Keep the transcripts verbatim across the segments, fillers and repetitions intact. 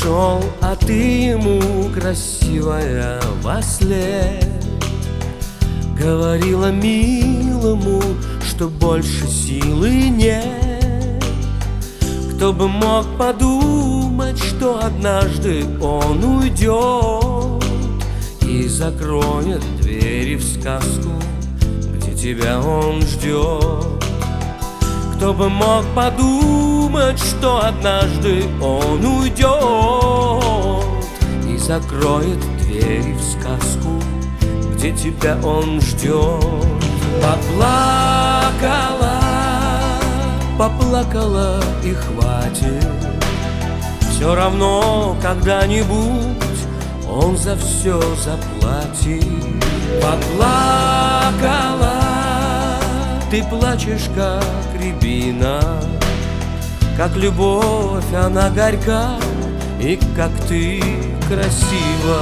ушел, а ты ему, красивая, вослед говорила милому, что больше силы нет. Кто бы мог подумать, что однажды он уйдет и закроет двери в сказку, где тебя он ждет. Кто бы мог подумать, что однажды он уйдет и закроет двери в сказку, где тебя он ждет. Поплакала, поплакала и хватит. Все равно когда-нибудь он за все заплатит. Поплакала, ты плачешь, как рябина, как любовь она горька, и как ты красива.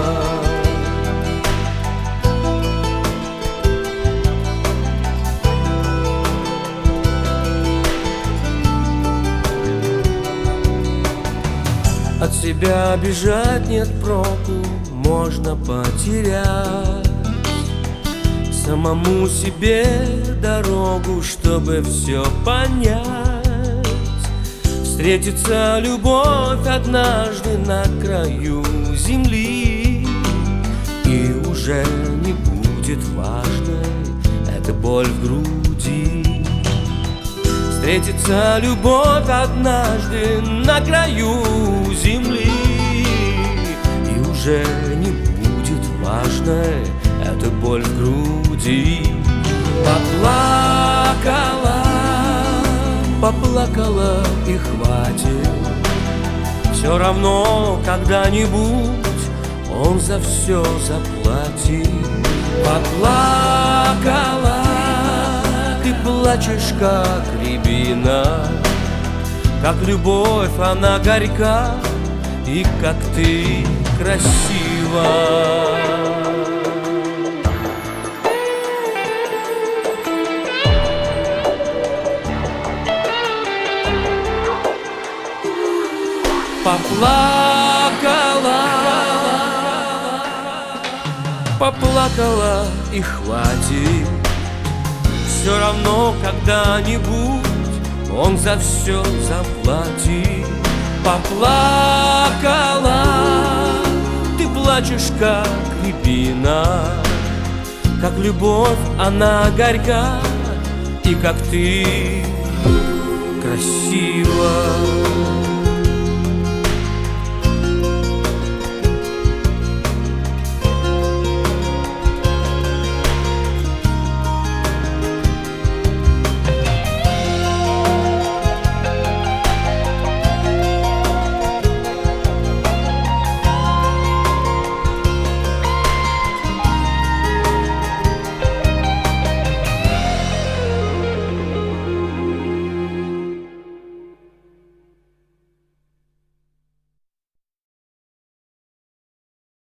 От себя бежать нет проку, можно потерять самому себе дорогу, чтобы все понять. Встретится любовь однажды на краю земли, и уже не будет важной эта боль в груди. Встретится любовь однажды на краю земли, и уже не будет важной эта боль в груди. Поплакала, поплакала и хватит. Все равно когда-нибудь он за все заплатит. Поплакала, ты плачешь, как рябина, как любовь она горька, и как ты красива. Поплакала, поплакала и хватит. Все равно когда-нибудь он за все заплатит. Поплакала, ты плачешь, как рябина, как любовь она горька, и как ты красива.